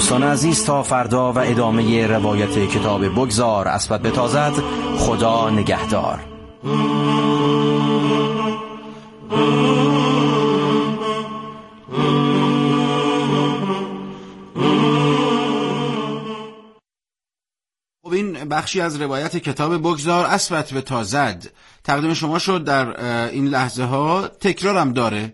دوستان عزیز، تا فردا و ادامه روایت کتاب بگذار اسبت بتازد. خدا نگهدار. خب این بخشی از روایت کتاب بگذار اسبت بتازد تقدیم شما شد. در این لحظه ها تکرارم داره.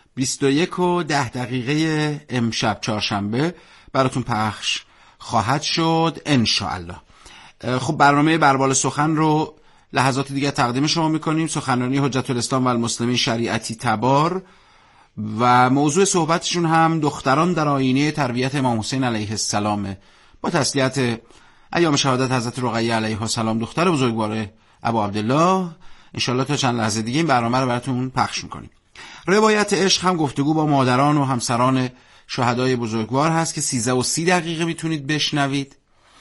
21:10 امشب چهارشنبه براتون پخش خواهد شد انشاءالله. خب برنامه بربال سخن رو لحظات دیگه تقدیم شما میکنیم. سخنرانی حجت الاسلام و المسلمین شریعتی تبار و موضوع صحبتشون هم دختران در آیینه تربیت امام حسین علیه السلام، با تسلیت ایام شهادت حضرت رقیه علیه السلام دختر بزرگوار ابا عبدالله. انشالله تا چند لحظه دیگه این برنامه رو براتون پخش میکنیم. روایت عشق هم گفتگو با مادران و همسران شهدای بزرگوار هست که 13:30 میتونید بشنوید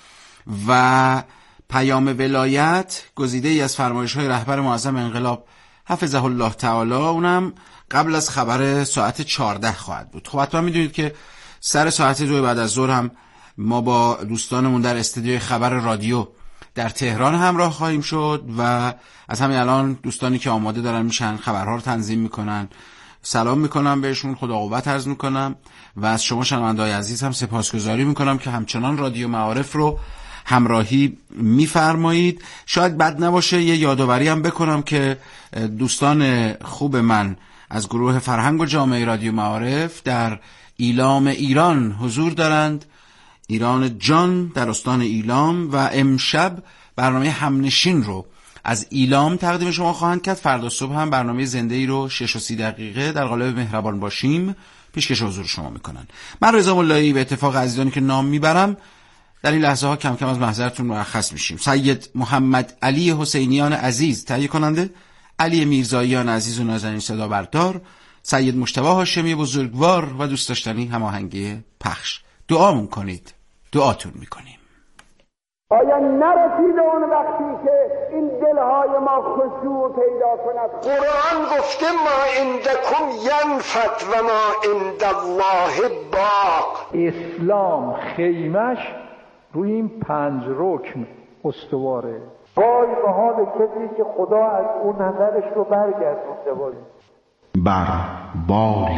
و پیام ولایت گزیده ای از فرمایش های رهبر معظم انقلاب حفظه الله تعالی، اونم قبل از خبر ساعت 14 خواهد بود. خب حتما میدونید که سر ساعت 2 بعد از ظهر هم ما با دوستانمون در استودیوی خبر رادیو در تهران همراه خواهیم شد و از همین الان دوستانی که آماده دارن میشن خبرها رو تنظیم میکنن سلام میکنم بهشون، خدا قوت عرض میکنم و از شما شنونده‌های عزیز هم سپاسگزاری میکنم که همچنان رادیو معارف رو همراهی میفرمایید. شاید بد نباشه یه یادآوری هم بکنم که دوستان خوب من از گروه فرهنگ و جامعه رادیو معارف در ایلام ایران حضور دارند، ایران جان در استان ایلام، و امشب برنامه همنشین رو از ایلام تقدیم شما خواهند کرد. فردا صبح هم برنامه زنده ای رو 6:30 در قالب مهربان باشیم پیشکش حضور شما میکنن. من رضا ملایی به اتفاق عزیزانی که نام میبرم در این لحظه ها کم کم از محضرتون مرخص میشیم. سید محمد علی حسینیان عزیز تهیه کننده، علی میرزاییان عزیز و نازنین صدا بردار، سید مجتبی هاشمی بزرگوار و دوست داشتنی هماهنگی پخش. دعامون کنید، دعاتون میکنیم. آیا نرسیده اون وقتی که این دلهای ما خشوع پیدا کند؟ قرآن گفته ما عندکم ینفد و ما عند الله باق. اسلام خیمش روی این 5 رکن استواره. وای به حال کسی که خدا از اون نظرش رو برگردونده باشه. بر بال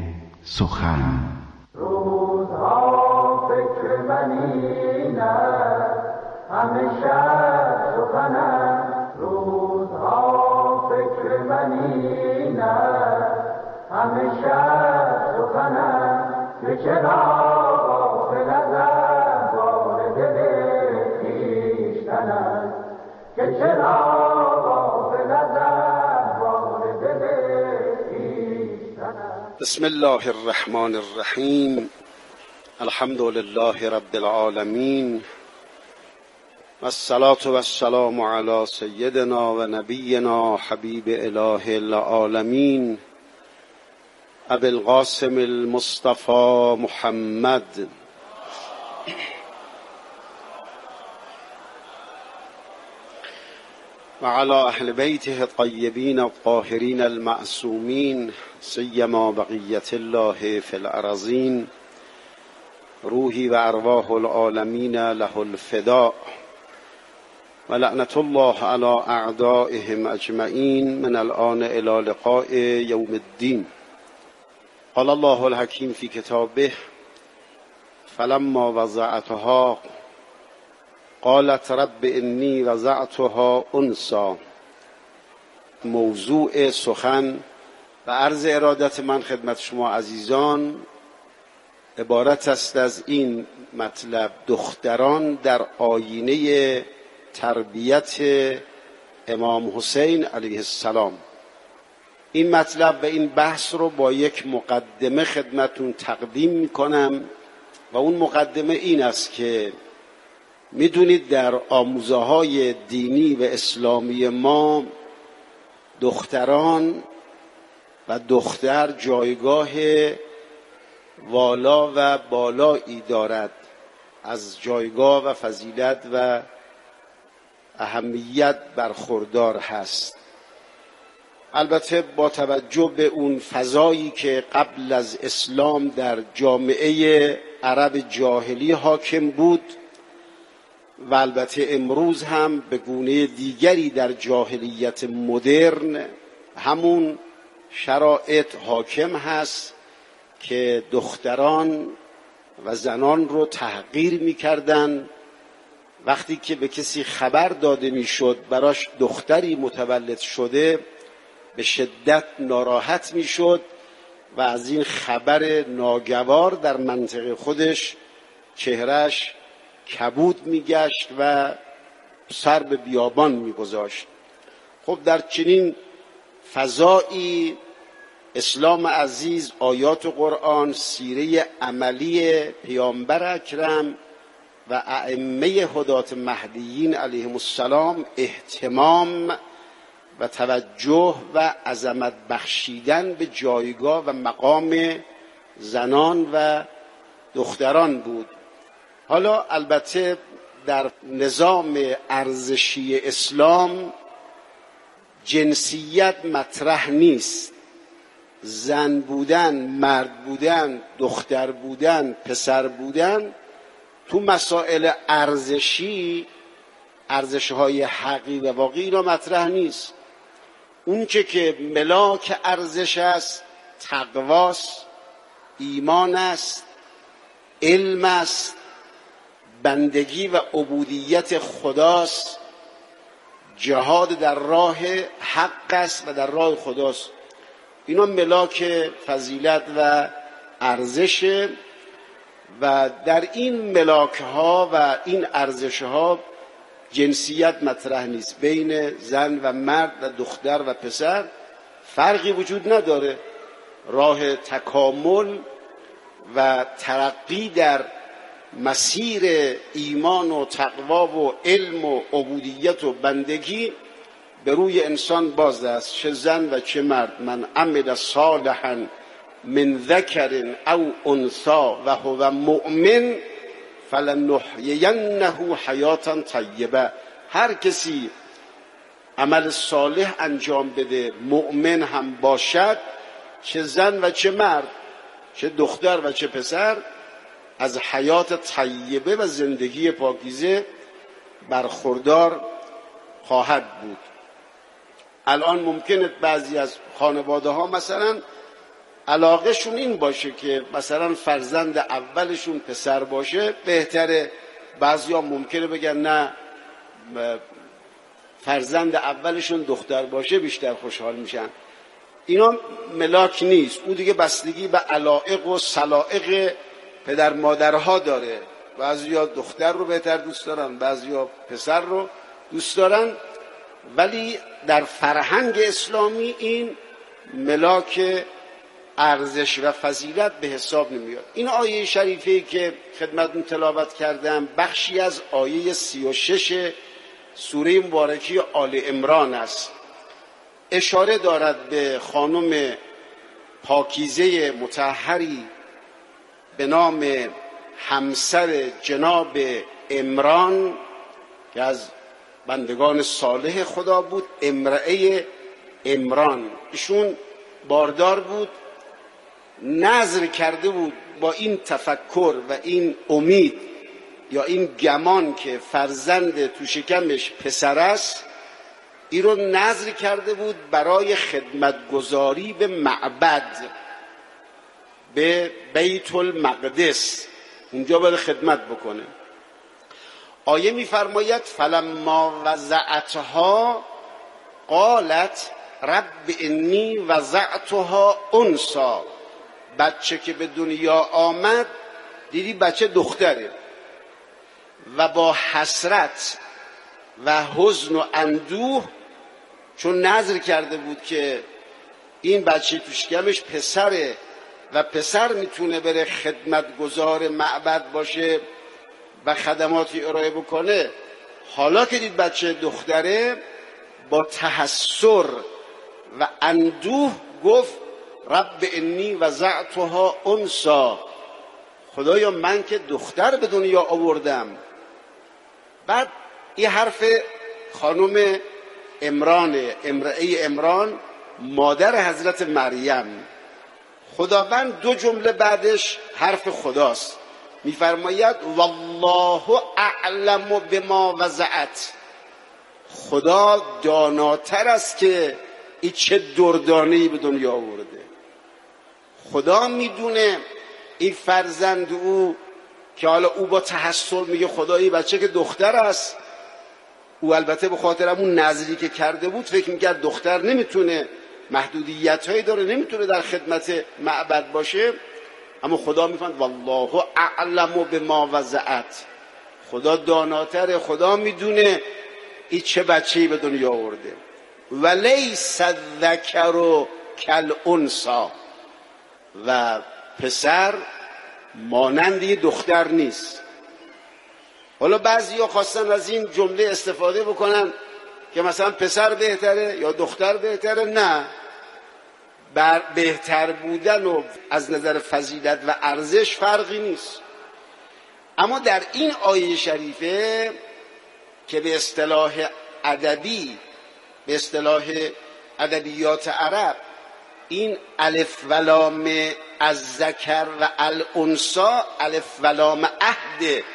سخن روزها فکر منینه همیشه سخنم، روزها فکر منینه همیشه سخنم، که چرا غافل ازم وارد دل خویشتنم، که چرا غافل ازم وارد دل خویشتنم. بسم الله الرحمن الرحیم. الحمد لله رب العالمین و الصلاة و السلام علی سیدنا و نبینا حبیب اله العالمین ابی القاسم المصطفى محمد و علی اهل بیته الطیبین الطاهرین المعصومین سیما بقیت الله فی الارضین روحی و ارواح العالمین له الفداء و لعنت الله علی اعدائهم اجمعین من الآن الی لقاء یوم الدین. قال الله الحکیم فی کتابه فلما وضعتها قالت رب انی وضعتها انثی. موضوع سخن و عرض ارادت من خدمت شما عزیزان عبارت است از این مطلب: دختران در آیینه تربیت امام حسین علیه السلام. این مطلب و این بحث رو با یک مقدمه خدمتون تقدیم میکنم و اون مقدمه این است که میدونید در آموزه‌های دینی و اسلامی ما دختران و دختر جایگاه والا و بالایی دارد، از جایگاه و فضیلت و اهمیت برخوردار هست. البته با توجه به اون فضایی که قبل از اسلام در جامعه عرب جاهلی حاکم بود و البته امروز هم به گونه دیگری در جاهلیت مدرن همون شرایط حاکم هست که دختران و زنان رو تحقیر می‌کردند. وقتی که به کسی خبر داده میشد براش دختری متولد شده به شدت ناراحت میشد و از این خبر ناگوار در منطقه خودش چهرهش کبود میگشت و سر به بیابان میگذاشت. خب در چنین فضایی اسلام عزیز، آیات قرآن، سیره عملی پیامبر اکرم و ائمه هدات مهدیین علیهم السلام اهتمام و توجه و عظمت بخشیدن به جایگاه و مقام زنان و دختران بود. حالا البته در نظام ارزشی اسلام جنسیت مطرح نیست. زن بودن، مرد بودن، دختر بودن، پسر بودن تو مسائل ارزشی، ارزش‌های حقیقی و واقعی اینا مطرح نیست. اون که ملاک ارزش است تقواست، ایمان است، علم است، بندگی و عبودیت خداست، جهاد در راه حق است و در راه خداست. اینا ملاک فضیلت و ارزش و در این ملاک ها و این ارزش ها جنسیت مطرح نیست. بین زن و مرد و دختر و پسر فرقی وجود نداره. راه تکامل و ترقی در مسیر ایمان و تقوا و علم و عبودیت و بندگی به روی انسان باز است، چه زن و چه مرد. من عمل صالحا من ذکر او انثی و هو مؤمن فلنحیینه حیاتا طیبه. هر کسی عمل صالح انجام بده، مؤمن هم باشد، چه زن و چه مرد، چه دختر و چه پسر، از حیات طیبه و زندگی پاکیزه برخوردار خواهد بود. الان ممکنه بعضی از خانواده ها مثلا علاقه شون این باشه که مثلا فرزند اولشون پسر باشه بهتره. بعضی ها ممکنه بگن نه فرزند اولشون دختر باشه بیشتر خوشحال میشن. اینا ملاک نیست. اون دیگه بستگی به علایق و سلایق پدر مادرها داره. بعضی ها دختر رو بهتر دوست دارن، بعضی ها پسر رو دوست دارن، ولی در فرهنگ اسلامی این ملاک ارزش و فضیلت به حساب نمیاد. این آیه شریفه‌ای که خدمتتون تلاوت کردم بخشی از آیه 36 سوره مبارکی آل عمران است. اشاره دارد به خانم پاکیزه مطهری به نام همسر جناب عمران که از بندگان صالح خدا بود، امرأه عمران. ایشون باردار بود، نذر کرده بود با این تفکر و این امید یا این گمان که فرزند تو شکمش پسر است، این رو نذر کرده بود برای خدمتگزاری به معبد، به بیت المقدس، اونجا باید خدمت بکنه. آیه می‌فرماید فلما وضعتها قالت رب انی وضعتها انثی. بچه که به دنیا آمد دیدی بچه دختره و با حسرت و حزن و اندوه، چون نذر کرده بود که این بچه تو شکمش پسره و پسر میتونه بره خدمتگزار معبد باشه و خدماتی ارائه بکنه، حالا که دید بچه دختره با تحسر و اندوه گفت رب انی وضعتها انثی. خدایا من که دختر به دنیا آوردم. بعد این حرف خانم عمران، امرأه عمران، مادر حضرت مریم، خداوند دو جمله بعدش حرف خداست، میفرماید والله اعلم بما وضعت. خدا داناتر است که این چه دردانه‌ای به دنیا آورده. خدا میدونه این فرزند او که حالا او با تحسر میگه خدا این بچه که دختر است، او البته به خاطر همون نظری که کرده بود فکر میکرد دختر نمیتونه، محدودیت‌هایی داره، نمیتونه در خدمت معبد باشه، اما خدا میفهمد والله اعلم بما وضعت. خدا داناتره، خدا میدونه این چه بچه‌ای به دنیا آورده. ولیس الذکر کالانثی، و پسر مانند یه دختر نیست. حالا بعضیا خواستن از این جمله استفاده بکنن که مثلا پسر بهتره یا دختر بهتره. نه، بر بهتر بودن و از نظر فضیلت و ارزش فرقی نیست. اما در این آیه شریفه که به اصطلاح ادبی، به اصطلاح ادبیات عرب، این الف و لام از ذکر و الانثی الف و لام عهد،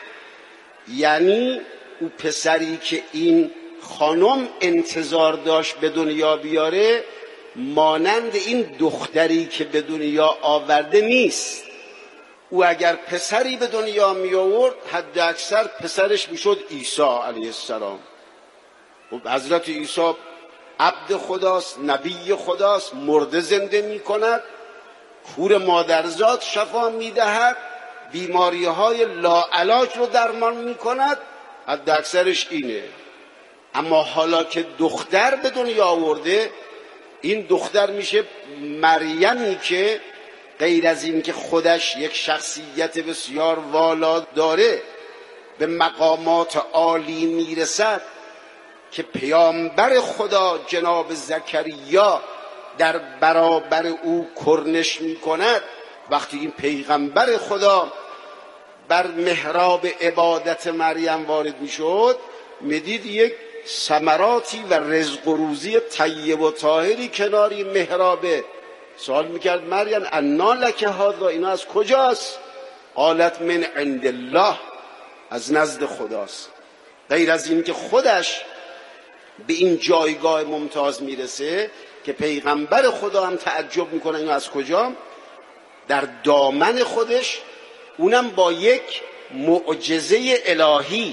یعنی او پسری که این خانم انتظار داشت به دنیا بیاره مانند این دختری که به دنیا آورده نیست. او اگر پسری به دنیا می آورد حد اکثر پسرش میشد عیسی علیه السلام. و حضرت عیسی عبد خداست، نبی خداست، مرده زنده می کند، کور مادرزاد شفا می دهد، بیماری های لاعلاج رو درمان می کند، حد اکثرش اینه. اما حالا که دختر به دنیا آورده، این دختر میشه مریمی که غیر از این که خودش یک شخصیت بسیار والا داره، به مقامات عالی میرسد که پیامبر خدا جناب زکریا در برابر او کرنش میکند. وقتی این پیغمبر خدا بر محراب عبادت مریم وارد میشد، میدید یک ثمراتی و رزق و روزی طیب و طاهری کناری محرابه. سوال میکرد مریم انا لک هذا، اینا از کجاست؟ قالت من عند الله، از نزد خداست. غیر از این که خودش به این جایگاه ممتاز میرسه که پیغمبر خدا هم تعجب میکنه اینا از کجا، در دامن خودش اونم با یک معجزه الهی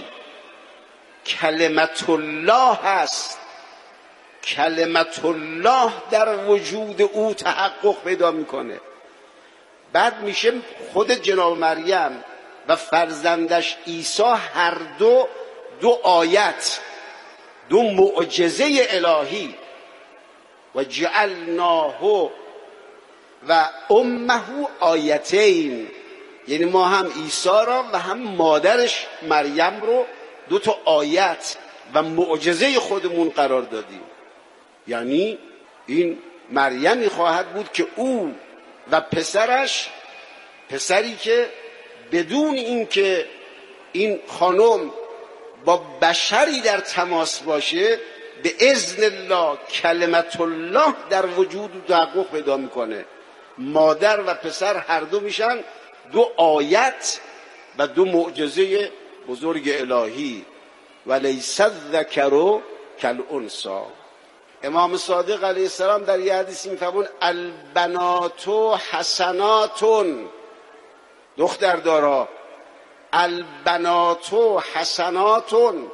کلمت الله هست. کلمت الله در وجود او تحقق پیدا میکنه. بعد میشه خود جناب مریم و فرزندش عیسی هر دو آیت، دو معجزه الهی. و جعلناه و امه آیتین، یعنی ما هم عیسی را و هم مادرش مریم رو دو تا آیت و معجزه خودمون قرار دادیم. یعنی این مریمی خواهد بود که او و پسرش، پسری که بدون اینکه این خانم با بشری در تماس باشه، به اذن الله کلمت الله در وجود تحقق پیدا میکنه. مادر و پسر هر دو میشن دو آیت و دو معجزه بزرگ الهی. ولیس الذکر کالانثی. امام صادق علیه السلام در یه حدیثی میفرمون البنات حسنات، دختردارا، البنات حسنات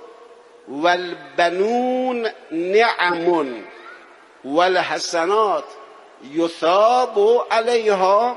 والبنون نعم والحسنات یثاب علیها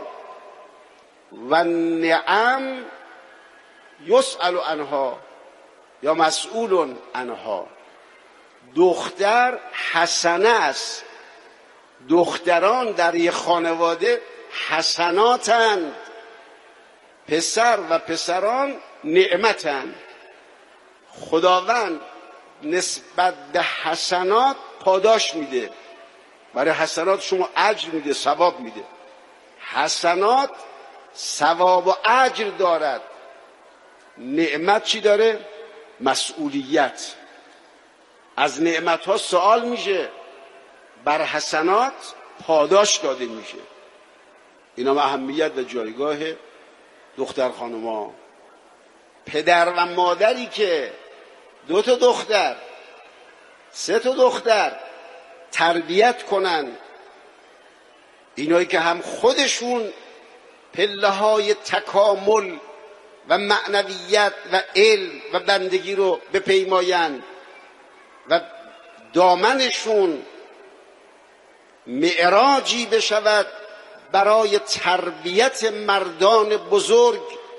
والنعم یسأل عنها یا مسئول عنها. دختر حسنه است. دختران در یک خانواده حسناتند، پسر و پسران نعمتند. خداوند نسبت به حسنات پاداش میده، برای حسنات شما اجر میده، ثواب میده. حسنات ثواب و اجر دارد. نعمت چی داره؟ مسئولیت. از نعمت ها سوال میشه. بر حسنات پاداش داده میشه. اینا اهمیت و جایگاه دختر خانوما. پدر و مادری که 2 تا دختر 3 تا دختر تربیت کنن، اینایی که هم خودشون پله های تکامل و معنویت و علم و بندگی رو بپیماین و دامنشون معراجی بشود برای تربیت مردان بزرگ،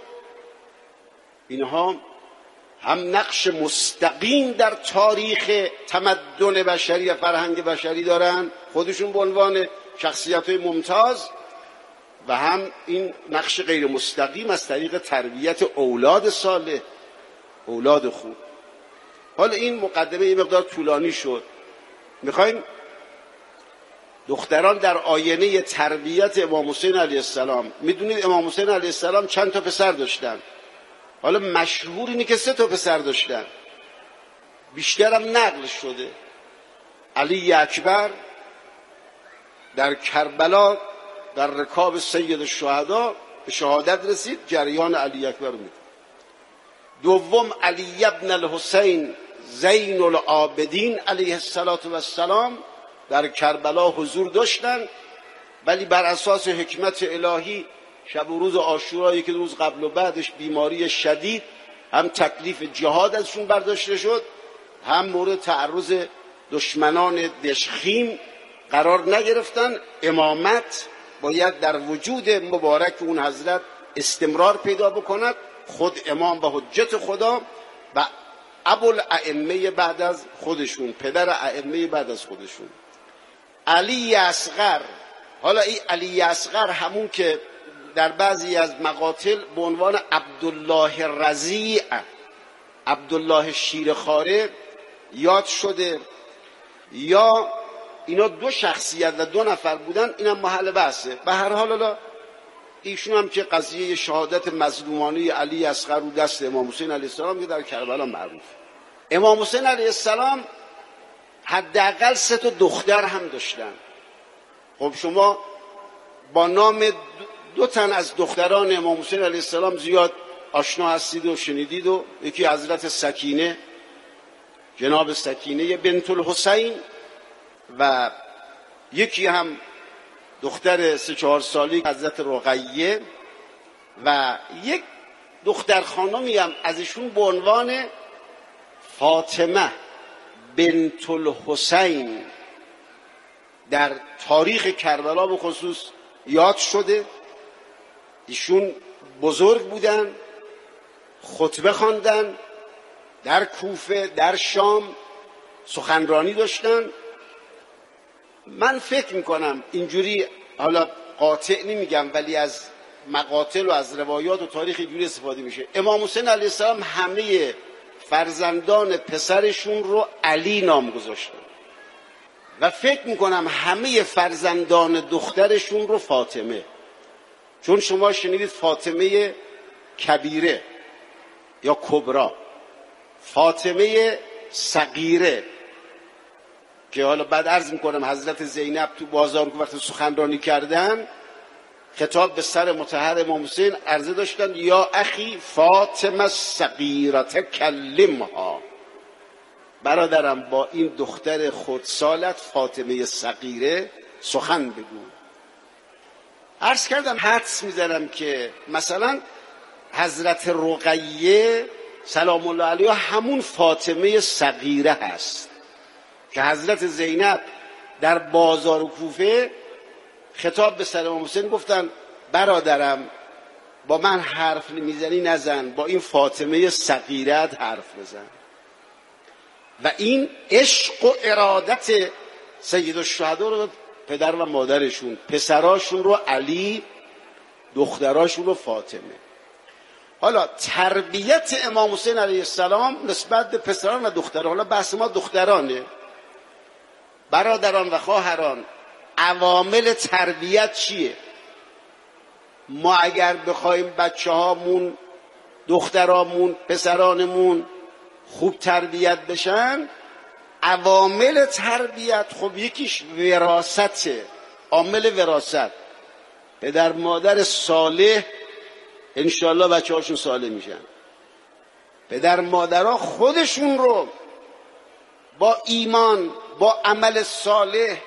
اینها هم نقش مستقیم در تاریخ تمدن بشری و فرهنگ بشری دارن خودشون به عنوان شخصیت‌های ممتاز، و هم این نقش غیر مستقیم از طریق تربیت اولاد صالح، اولاد خوب. حالا این مقدمه یه مقدار طولانی شد. میخوایم دختران در آینه تربیت امام حسین علیه السلام. میدونید امام حسین علیه السلام چند تا پسر داشتن؟ حالا مشهور اینه که 3 تا پسر داشتن، بیشترم نقل شده. علی اکبر در کربلا در رکاب سید الشهدا به شهادت رسید، جریان علی اکبر رو میده. دوم علی ابن الحسین زین العابدین علیه السلام در کربلا حضور داشتن، ولی بر اساس حکمت الهی شب و روز عاشورایی که روز قبل و بعدش بیماری شدید، هم تکلیف جهاد ازشون برداشته شد، هم مورد تعرض دشمنان دشخیم قرار نگرفتن. امامت باید در وجود مبارک اون حضرت استمرار پیدا بکند. خود امام و حجت خدا و ابوالائمه بعد از خودشون، پدر ائمه بعد از خودشون. علی اصغر، حالا این علی اصغر همون که در بعضی از مقاتل به عنوان عبدالله رضیع، عبدالله شیرخواره یاد شده، یا اینا 2 شخصیت و 2 نفر بودن، اینم محل بحثه. به هر حال حالا ایشون هم که قضیه شهادت مظلومانه علی اصغر رو دست امام حسین علیه السلام که در کربلا معروف. امام حسین علیه السلام حداقل 3 تا دختر هم داشتن. خب شما با نام 2 تن از دختران امام حسین علیه السلام زیاد آشنا هستید و شنیدید. و یکی حضرت سکینه، جناب سکینه بنت الحسین، و یکی هم دختر 3-4 سالی حضرت رقیه، و یک دختر خانمی هم از ایشون به عنوان فاطمه بنت الحسین در تاریخ کربلا به خصوص یاد شده. ایشون بزرگ بودن، خطبه خواندن در کوفه، در شام سخنرانی داشتن. من فکر میکنم اینجوری، حالا قاطع نمیگم، ولی از مقاتل و از روایات و تاریخ اینجوری استفاده میشه. امام حسین علیه السلام همه فرزندان پسرشون رو علی نام گذاشتن و فکر میکنم همه فرزندان دخترشون رو فاطمه. چون شما شنیدید فاطمه کبیره یا کبرا، فاطمه صغیره، که حالا بعد عرض میکنم حضرت زینب تو بازار که وقت سخنرانی کردن خطاب به سر مطهر امام حسین عرضه داشتن یا اخی فاطمه صغیرة کلمها، برادرم با این دختر خردسالت فاطمه صغیره سخن بگو. عرض کردم حدس میزنم که مثلا حضرت رقیه سلام الله علیها همون فاطمه صغیره هست که حضرت زینب در بازار کوفه خطاب به سر امام حسین گفتن برادرم با من حرف نمیزنی نزن، با این فاطمه صغیرت حرف بزن. و این عشق و ارادت سید الشهدا رو پدر و مادرشون، پسراشون رو علی، دختراشون رو فاطمه. حالا تربیت امام حسین علیه السلام نسبت به پسران و دختران، حالا بحث ما دخترانه. برادران و خواهران، عوامل تربیت چیه؟ ما اگر بخوایم بچه هامون، دخترامون، پسرانمون خوب تربیت بشن، عوامل تربیت، خب یکیش وراثته، عامل وراثت. پدر مادر صالح انشالله بچه هاشون صالح میشن. پدر مادرها خودشون رو با ایمان، با عمل صالح،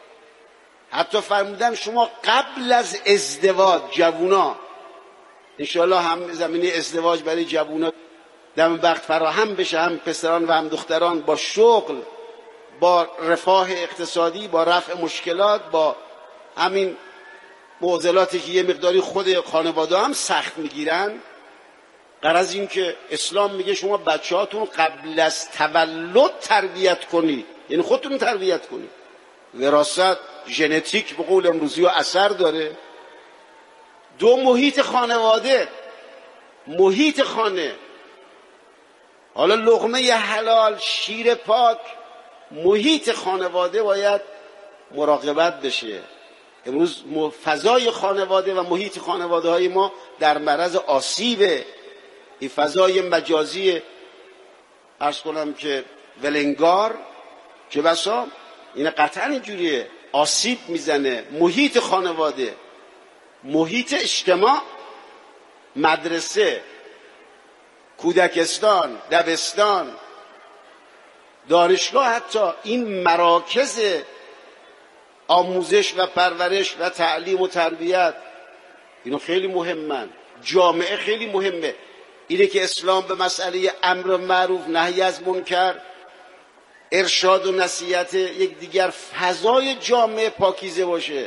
حتی فرمودن شما قبل از ازدواج جوونا، انشالله هم زمینه ازدواج برای جوونا دم وقت فراهم بشه، هم پسران و هم دختران، با شغل، با رفاه اقتصادی، با رفع مشکلات، با همین معضلاتی که یه مقداری خود خانواده هم سخت میگیرن. غرض این که اسلام میگه شما بچه‌هاتون قبل از تولد تربیت کنید، یعنی خودتون تربیت کنید. وراثت ژنتیک به قول امروزی ها اثر داره. دو، محیط خانواده، محیط خانه، حالا لقمه حلال، شیر پاک، محیط خانواده باید مراقبت بشه. امروز فضای خانواده و محیط خانواده های ما در معرض آسیبه. این فضای مجازی عرض کنم که ولنگار که بسا این قطعا اینجوریه، آسیب میزنه. محیط خانواده، محیط اجتماع، مدرسه، کودکستان، دبستان، دانشگاه، حتی این مراکز آموزش و پرورش و تعلیم و تربیت، اینو خیلی مهمن. جامعه خیلی مهمه. اینه که اسلام به مسئله امر معروف نهی از منکر، ارشاد و نصیحت یک دیگر، فضای جامعه پاکیزه باشه،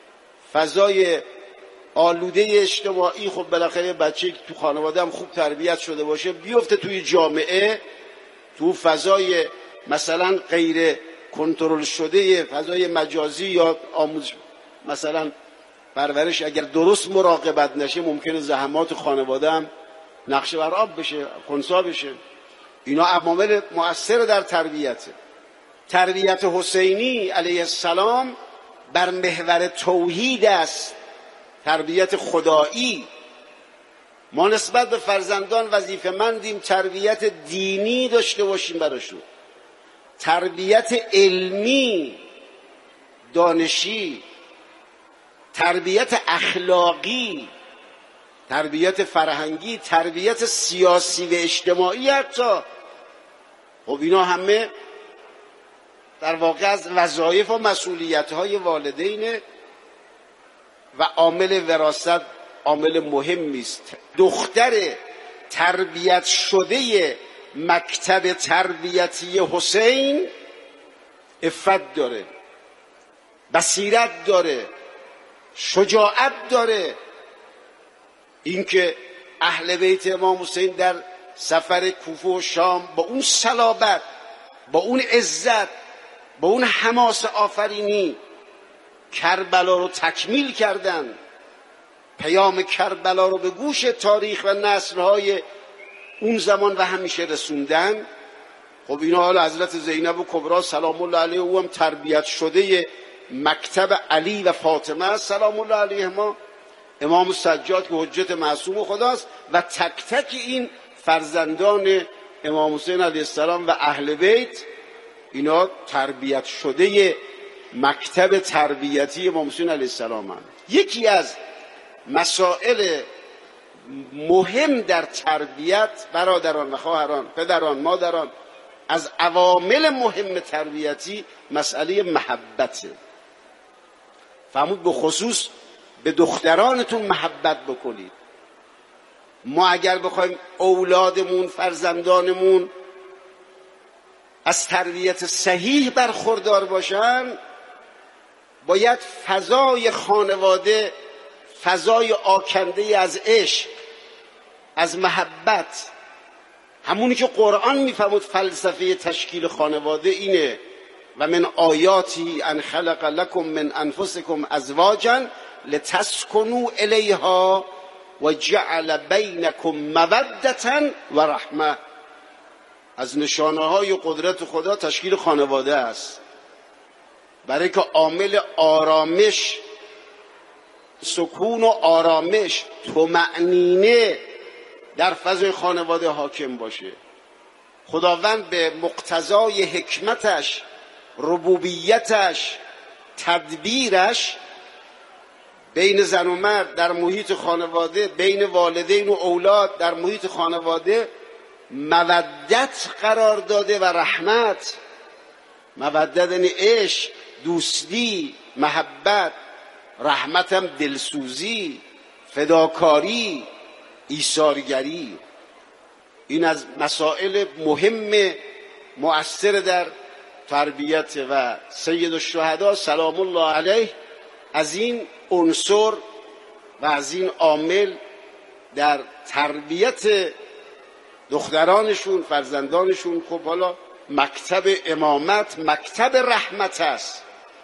فضای آلوده اجتماعی. خب بالاخره بچه که تو خانواده هم خوب تربیت شده باشه بیفته توی جامعه، تو فضای مثلا غیر کنترل شده، فضای مجازی یا آموزش مثلا پرورش، اگر درست مراقبت نشه ممکنه زحمات خانواده هم نقشه بر آب بشه، خنثی بشه. اینا عوامل مؤثر در تربیته. تربیت حسینی علیه السلام بر محور توحید است، تربیت خدایی. ما نسبت به فرزندان وظیفه‌مندیم تربیت دینی داشته باشیم براشون، تربیت علمی، دانشی، تربیت اخلاقی، تربیت فرهنگی، تربیت سیاسی و اجتماعی حتی. خب اینا همه در واقع از وظایف و مسئولیت‌های والدینه و عامل وراثت عامل مهمی است. دختر تربیت شده مکتب تربیتی حسین عفت داره، بصیرت داره، شجاعت داره. اینکه اهل بیت امام حسین در سفر کوفه و شام با اون صلابت، با اون عزت، با اون حماس آفرینی کربلا رو تکمیل کردن، پیام کربلا رو به گوش تاریخ و نسل‌های اون زمان و همیشه رسوندن. خب اینا حالا حضرت زینب کبری سلام الله علیها او هم تربیت شده مکتب علی و فاطمه سلام الله علیهما، امام سجاد که حجت معصوم خداست، و تک تک این فرزندان امام حسین علیه السلام و اهل بیت، اینا تربیت شده مکتب تربیتی امام حسین علیه السلام هم. یکی از مسائل مهم در تربیت برادران و خواهران، پدران، مادران، از عوامل مهم تربیتی مسئله محبته. فرمود به خصوص به دخترانتون محبت بکنید. ما اگر بخوایم اولادمون، فرزندانمون از تربیت صحیح برخوردار باشن، باید فضای خانواده فضای آکنده از عشق، از محبت، همونی که قرآن میفهمد فلسفه تشکیل خانواده اینه، و من آیاتی ان خلق لکم من انفسکم ازواجا لتسکنوا الیها و جعل بینکم مودة و رحمه. از نشانه های قدرت خدا تشکیل خانواده است، برای که عامل آرامش، سکون و آرامش، طمأنینه در فضای خانواده حاکم باشه. خداوند به مقتضای حکمتش، ربوبیتش، تدبیرش بین زن و مرد در محیط خانواده، بین والدین و اولاد در محیط خانواده مودت قرار داده و رحمت. مودت یعنی عشق، دوستی، محبت. رحمت هم دلسوزی، فداکاری، ایثارگری. این از مسائل مهم مؤثر در تربیت و سید الشهدا سلام الله علیه از این عنصر و از این عامل در تربیت دخترانشون، فرزندانشون. خب حالا مکتب امامت مکتب رحمت است.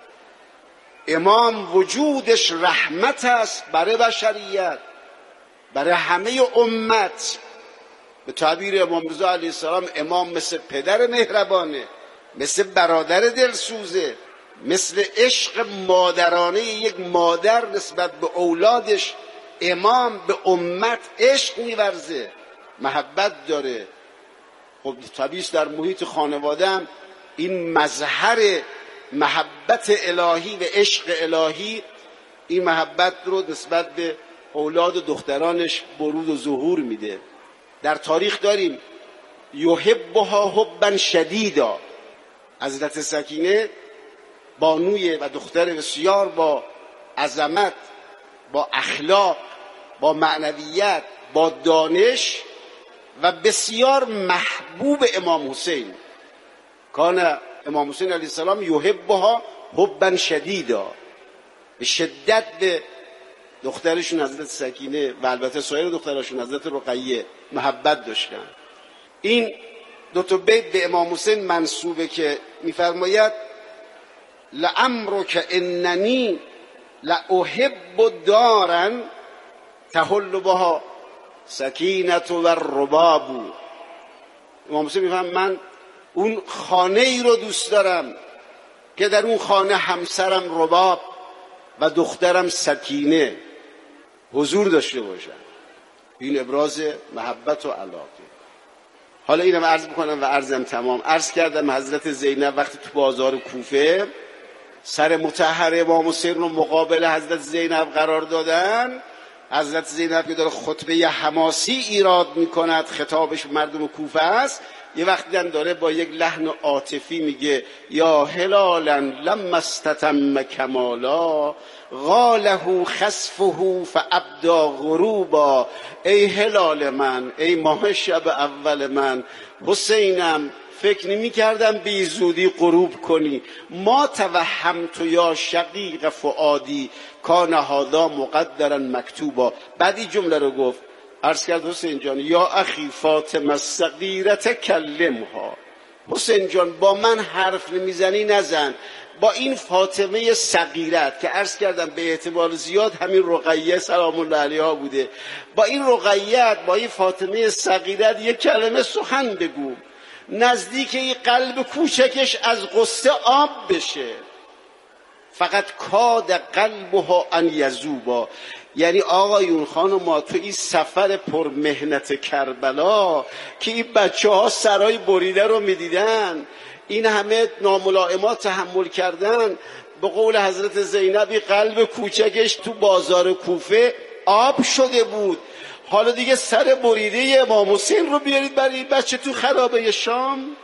امام وجودش رحمت است برای بشریت، برای همه امت. به تعبیر امام رضا علیه السلام امام مثل پدر مهربانه، مثل برادر دلسوزه، مثل عشق مادرانه یک مادر نسبت به اولادش. امام به امت عشق می‌ورزه، محبت داره. خب طبیعی در محیط خانواده هم این مظهر محبت الهی و عشق الهی، این محبت رو نسبت به اولاد و دخترانش بروز و ظهور میده. در تاریخ داریم یحبها حبا شدیدا. حضرت سکینه بانوی و دختر بسیار با عظمت، با اخلاق، با معنویت، با دانش و بسیار محبوب امام حسین. کان امام حسین علیه السلام یحبها حبا شدیدا، به شدت به دخترشون حضرت سکینه و البته سایر دخترشون حضرت رقیه محبت داشتن. این دو تا بیت به امام حسین منسوبه که میفرماید لعمرک اننی لاحب دارا تحل بها سکینة و الرباب. امام حسین میفرماید من اون خانه ای رو دوست دارم که در اون خانه همسرم رباب و دخترم سکینه حضور داشته باشن. این ابراز محبت و علاقه. حالا اینم عرض بکنم و عرضم تمام. عرض کردم حضرت زینب وقتی تو بازار کوفه سر مطهر امام حسین رو مقابل حضرت زینب قرار دادن، حضرت زینب که داره خطبه حماسی ایراد میکند، خطابش مردم کوفه است، یه وقتی داره با یک لحن عاطفی میگه یا هلالا لما استتم کمالا غاله خسفه فابدا غروبا. ای هلال من، ای ماه شب اول من، حسینم فکر نمی کردم بی زودی غروب کنی. ما توهمت یا شقیق فؤادی کان هذا مقدرا مکتوبا. بعد این جمله رو گفت، عرض کرد حسین جان یا اخی فاطمه الصغیرة کلمها. حسین جان با من حرف نمیزنی نزن، با این فاطمه صغیرت که عرض کردم به اعتبار زیاد همین رقیه سلام الله علیها بوده، با این رقیت، با این فاطمه صغیرت یک کلمه سخن بگو، نزدیک این قلب کوچکش از غصه آب بشه. فقط کاد قلبها ان یذوبا. یعنی آقایون خانوما تو این سفر پر مهنت کربلا که این بچه ها سرای بریده رو میدیدن، این همه ناملائمات تحمل کردن، به قول حضرت زینبی قلب کوچکش تو بازار کوفه آب شده بود. حالا دیگه سر بریده امام حسین رو بیارید برای این بچه تو خرابه شام.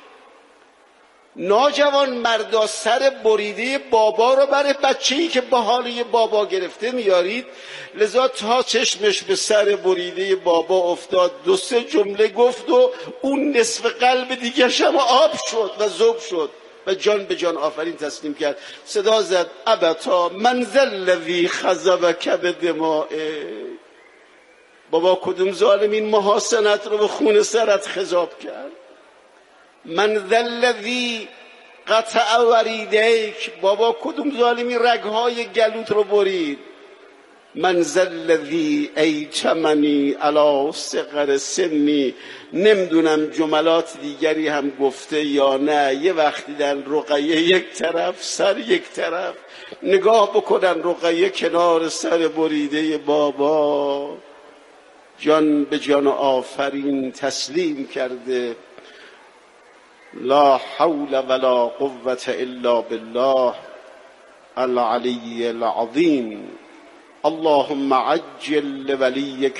ناجوان مردا سر بریده بابا رو برای بچه‌ای که با حاله بابا گرفته میارید. لذا تا چشمش به سر بریده بابا افتاد، دو سه جمله گفت و اون نصف قلب دیگه هم آب شد و ذوب شد و جان به جان آفرین تسلیم کرد. صدا زد ابتا من ذا الذی خضبک بدمائه. بابا کدوم ظالم این محاسنت رو به خون سرت خضاب کرد؟ من ذا الذی قطع وریدیک. بابا کدوم ظالمی رگهای گلوت رو برید؟ من ذا الذی ایتمنی علی صغر سنی. نمیدونم جملات دیگری هم گفته یا نه. یه وقتی در رقیه یک طرف سر یک طرف نگاه بکنن، رقیه کنار سر بریده بابا، جان به جان آفرین تسلیم کرده. لا حول ولا قوة الا بالله العلی العظیم. اللهم عجل لولیک